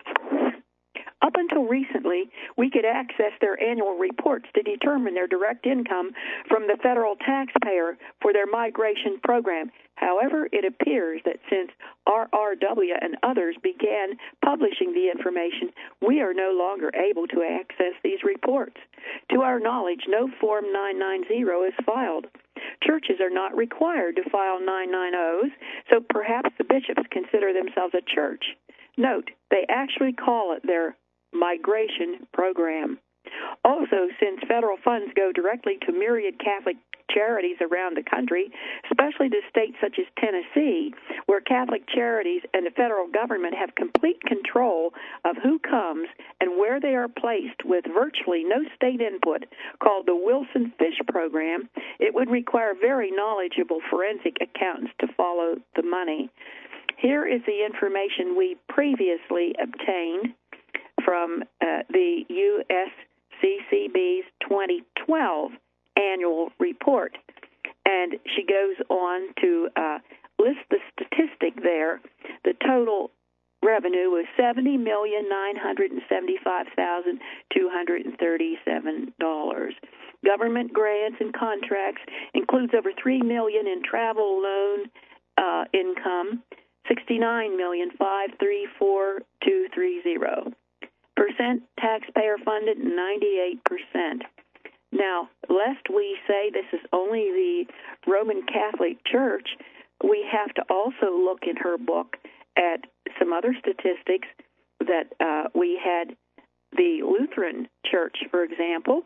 Up until recently, we could access their annual reports to determine their direct income from the federal taxpayer for their migration program. However, it appears that since R R W and others began publishing the information, we are no longer able to access these reports. To our knowledge, no Form nine ninety is filed. Churches are not required to file nine ninety, so perhaps the bishops consider themselves a church. Note, they actually call it their migration program. Also, since federal funds go directly to myriad Catholic charities around the country, especially to states such as Tennessee, where Catholic charities and the federal government have complete control of who comes and where they are placed with virtually no state input, called the Wilson Fish Program, it would require very knowledgeable forensic accountants to follow the money. Here is the information we previously obtained from uh, the U S C C B's twenty twelve annual report. And she goes on to uh, list the statistic there. The total revenue was seventy million nine hundred seventy-five thousand two hundred thirty-seven dollars. Government grants and contracts includes over three million dollars in travel loan uh, income, sixty-nine million five hundred thirty-four thousand two hundred thirty. Percent taxpayer funded, ninety-eight percent. Now, lest we say this is only the Roman Catholic Church, we have to also look in her book at some other statistics that uh, we had the Lutheran Church, for example,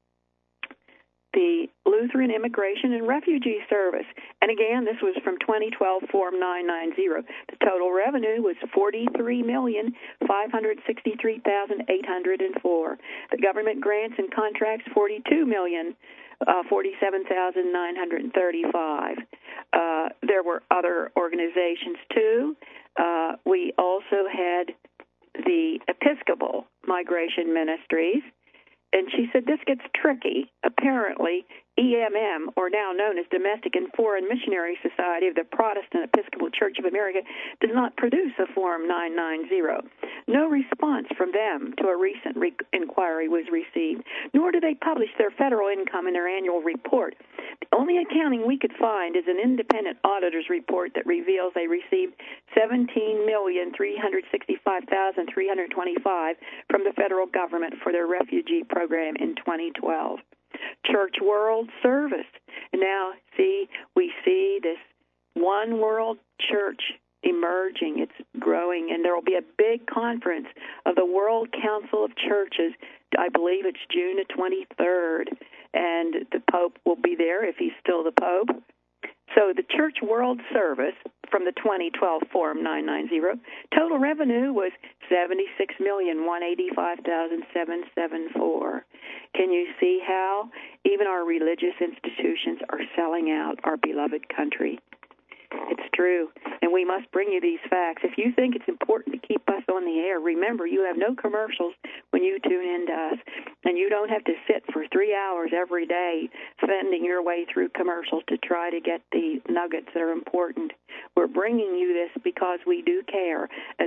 the Lutheran Immigration and Refugee Service. And again, this was from twenty twelve Form nine ninety. The total revenue was forty-three million five hundred sixty-three thousand eight hundred four. The government grants and contracts, forty-two million forty-seven thousand nine hundred thirty-five. Uh, there were other organizations, too. Uh, we also had the Episcopal Migration Ministries. And she said this gets tricky. Apparently, E M M, or now known as Domestic and Foreign Missionary Society of the Protestant Episcopal Church of America, does not produce a Form nine ninety. No response from them to a recent re- inquiry was received, nor do they publish their federal income in their annual report. The only accounting we could find is an independent auditor's report that reveals they received seventeen million three hundred sixty-five thousand three hundred twenty-five from the federal government for their refugee program in twenty twelve. Church World Service. Now, see, we see this one world church emerging. It's growing, and there will be a big conference of the World Council of Churches. I believe it's June the twenty-third, and the Pope will be there if he's still the Pope. So the Church World Service from the twenty twelve Form nine ninety, total revenue was seventy-six million one hundred eighty-five thousand seven hundred seventy-four. Can you see how even our religious institutions are selling out our beloved country? It's true, and we must bring you these facts. If you think it's important to keep us on the air, remember you have no commercials when you tune in to us, and you don't have to sit for three hours every day spending your way through commercials to try to get the nuggets that are important. We're bringing you this because we do care. As Christians,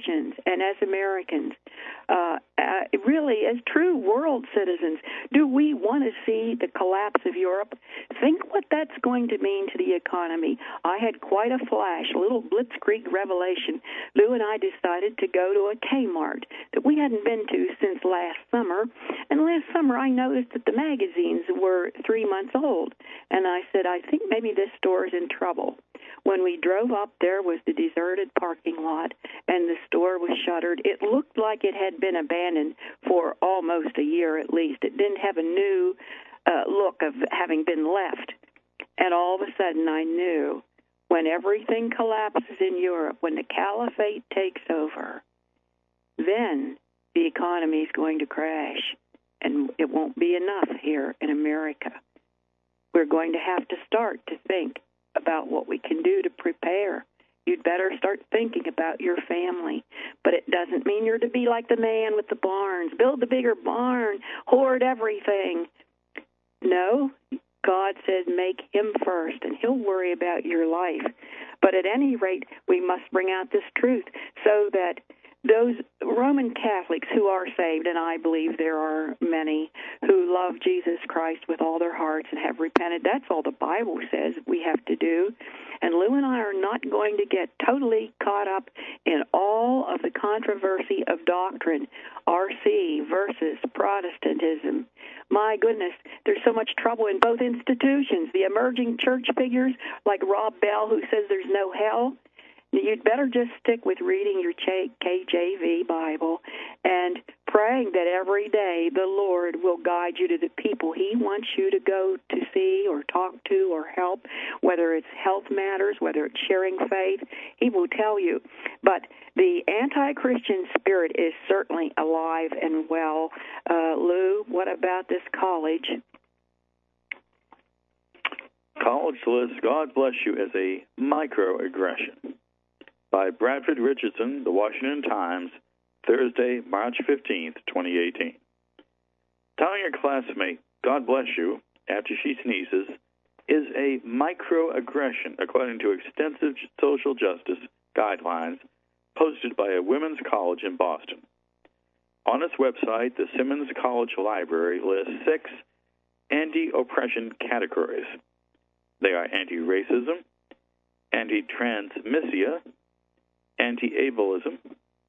Christians and as Americans, uh, uh, really as true world citizens, do we want to see the collapse of Europe? Think what that's going to mean to the economy. I had quite a flash, a little blitzkrieg revelation. Lou and I decided to go to a Kmart that we hadn't been to since last summer. And last summer I noticed that the magazines were three months old. And I said, I think maybe this store is in trouble. When we drove up, there was the deserted parking lot, and the store was shuttered. It looked like it had been abandoned for almost a year at least. It didn't have a new uh, look of having been left. And all of a sudden I knew when everything collapses in Europe, when the caliphate takes over, then the economy is going to crash, and it won't be enough here in America. We're going to have to start to think about what we can do to prepare. You'd better start thinking about your family. But it doesn't mean you're to be like the man with the barns. Build the bigger barn, hoard everything. No, God says make him first, and he'll worry about your life. But at any rate, we must bring out this truth so that those Roman Catholics who are saved, and I believe there are many who love Jesus Christ with all their hearts and have repented, that's all the Bible says we have to do. And Lou and I are not going to get totally caught up in all of the controversy of doctrine, R C versus Protestantism. My goodness, there's so much trouble in both institutions. The emerging church figures like Rob Bell, who says there's no hell, you'd better just stick with reading your K J V Bible and praying that every day the Lord will guide you to the people he wants you to go to see or talk to or help, whether it's health matters, whether it's sharing faith. He will tell you. But the anti-Christian spirit is certainly alive and well. Uh, Lou, what about this college? College lists God Bless You as a microaggression. By Bradford Richardson, The Washington Times, Thursday, March fifteenth, twenty eighteen. Telling a classmate, God bless you, after she sneezes, is a microaggression, according to extensive social justice guidelines posted by a women's college in Boston. On its website, the Simmons College Library lists six anti-oppression categories. They are anti-racism, anti-transmisia, anti-ableism,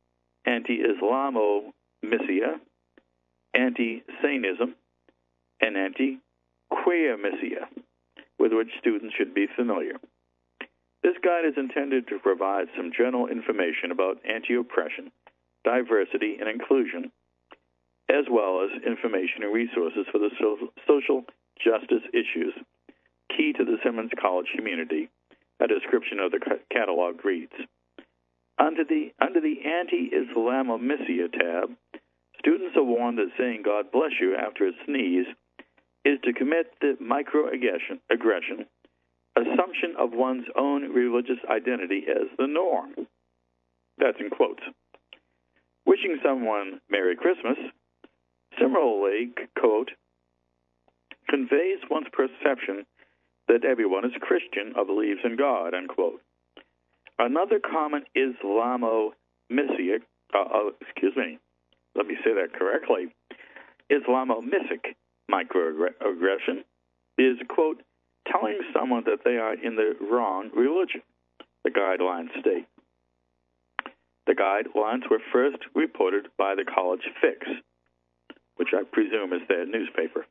anti-Islamomisia, anti-Sanism, and anti-queermisia, with which students should be familiar. This guide is intended to provide some general information about anti-oppression, diversity, and inclusion, as well as information and resources for the social justice issues key to the Simmons College community. A description of the catalog reads, Under the, under the anti-Islamomisia tab, students are warned that saying God bless you after a sneeze is to commit the microaggression aggression, assumption of one's own religious identity as the norm. That's in quotes. Wishing someone Merry Christmas, similarly, quote, conveys one's perception that everyone is Christian or believes in God, unquote. Another common Islamomisic, uh, uh, excuse me, let me say that correctly, Islamomisic microaggression is, quote, telling someone that they are in the wrong religion, the guidelines state. The guidelines were first reported by the College Fix, which I presume is their newspaper.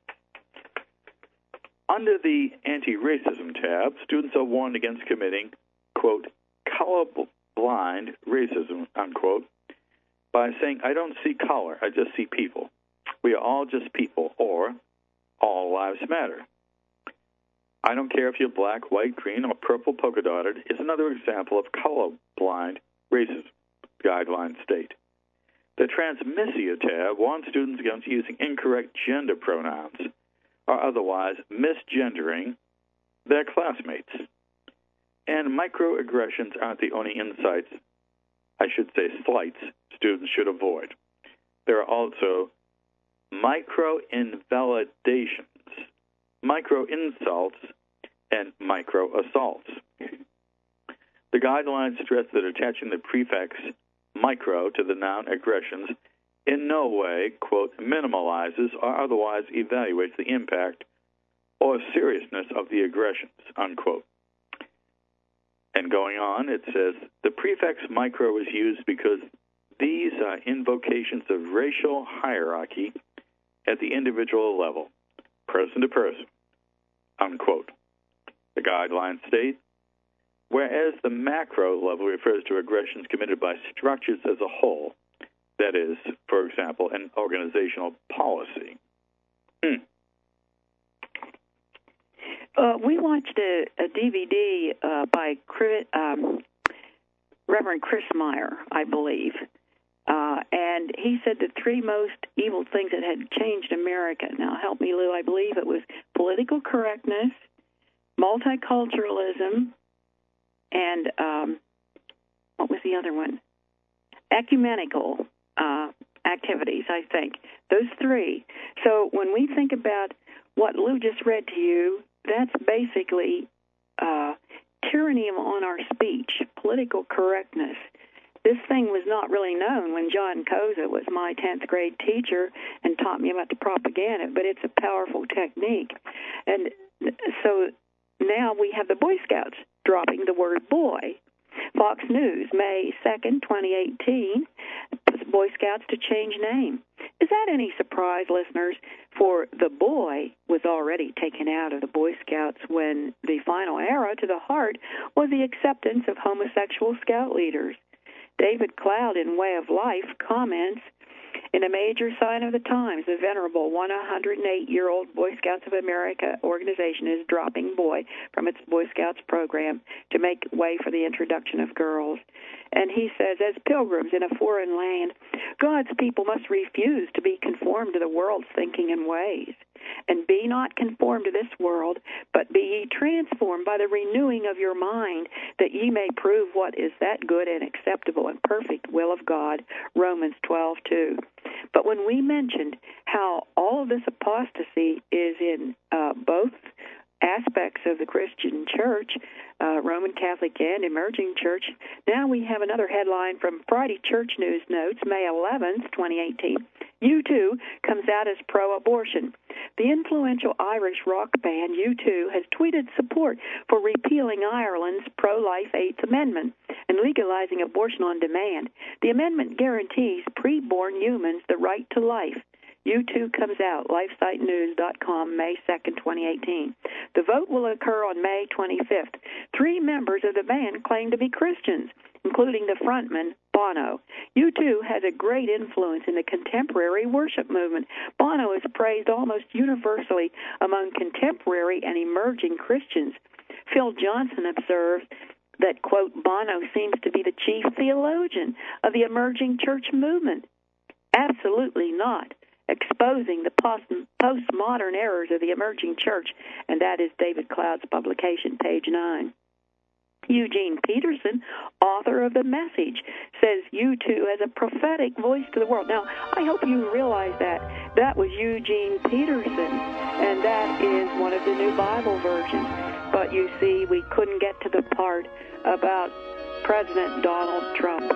Under the anti-racism tab, students are warned against committing, quote, colorblind racism, unquote, by saying, I don't see color, I just see people. We are all just people, or all lives matter. I don't care if you're black, white, green, or purple polka dotted is another example of colorblind racism, guidelines state. The transmisia tab warns students against using incorrect gender pronouns or otherwise misgendering their classmates. And microaggressions aren't the only insights, I should say slights, students should avoid. There are also micro-invalidations, micro-insults, and micro-assaults. The guidelines stress that attaching the prefix micro to the noun aggressions in no way, quote, minimalizes or otherwise evaluates the impact or seriousness of the aggressions, unquote. And going on, it says, the prefix micro is used because these are invocations of racial hierarchy at the individual level, person to person, unquote. The guidelines state, whereas the macro level refers to aggressions committed by structures as a whole, that is, for example, an organizational policy. Hmm. Uh, we watched a, a D V D uh, by Chris, um, Reverend Chris Meyer, I believe, uh, and he said the three most evil things that had changed America. Now, help me, Lou. I believe it was political correctness, multiculturalism, and um, what was the other one? Ecumenical uh, activities, I think. Those three. So when we think about what Lou just read to you, that's basically uh, tyranny on our speech, political correctness. This thing was not really known when John Koza was my tenth grade teacher and taught me about the propaganda, but it's a powerful technique. And so now we have the Boy Scouts dropping the word boy. Fox News, May second, twenty eighteen, Boy Scouts to change name. Is that any surprise, listeners? For the boy was already taken out of the Boy Scouts when the final arrow to the heart was the acceptance of homosexual scout leaders. David Cloud in Way of Life comments, in a major sign of the times, the venerable one hundred eight-year-old Boy Scouts of America organization is dropping boy from its Boy Scouts program to make way for the introduction of girls. And he says, as pilgrims in a foreign land, God's people must refuse to be conformed to the world's thinking and ways. And be not conformed to this world, but be ye transformed by the renewing of your mind, that ye may prove what is that good and acceptable and perfect will of God, Romans twelve two. But when we mentioned how all of this apostasy is in uh, both aspects of the Christian church, uh, Roman Catholic and emerging church, now we have another headline from Friday Church News Notes, May eleventh, twenty eighteen. U two comes out as pro-abortion. The influential Irish rock band U two has tweeted support for repealing Ireland's pro-life Eighth Amendment and legalizing abortion on demand. The amendment guarantees preborn humans the right to life. U two comes out, lifesite news dot com, May second, twenty eighteen. The vote will occur on May twenty-fifth. Three members of the band claim to be Christians, including the frontman, Bono. U two has a great influence in the contemporary worship movement. Bono is praised almost universally among contemporary and emerging Christians. Phil Johnson observes that, quote, Bono seems to be the chief theologian of the emerging church movement. Absolutely not. Exposing the post- postmodern errors of the emerging church, and that is David Cloud's publication, page nine. Eugene Peterson, author of The Message, says U two has a prophetic voice to the world. Now, I hope you realize that. That was Eugene Peterson, and that is one of the new Bible versions. But you see, we couldn't get to the part about President Donald Trump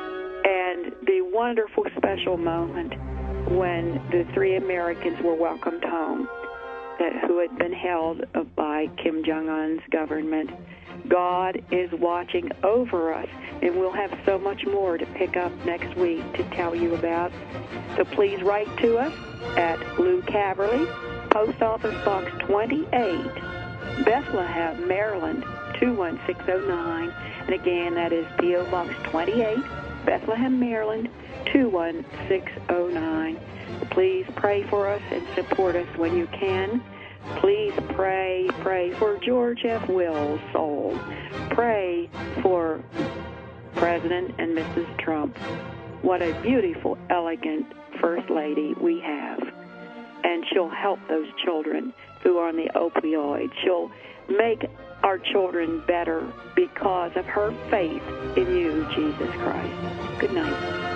and the wonderful special moment when the three Americans were welcomed home, that, who had been held by Kim Jong-un's government. God is watching over us, and we'll have so much more to pick up next week to tell you about. So please write to us at Lou Caverly, Post Office Box twenty-eight, Bethlehem, Maryland, two one six oh nine. And again, that is P O Box twenty-eight, Bethlehem, Maryland, two one six oh nine. Please pray for us and support us when you can. Please pray, pray for George F. Will's soul. Pray for President and Missus Trump. What a beautiful, elegant First Lady we have. And she'll help those children who are on the opioids. She'll make our children better because of her faith in you, Jesus Christ. Good night.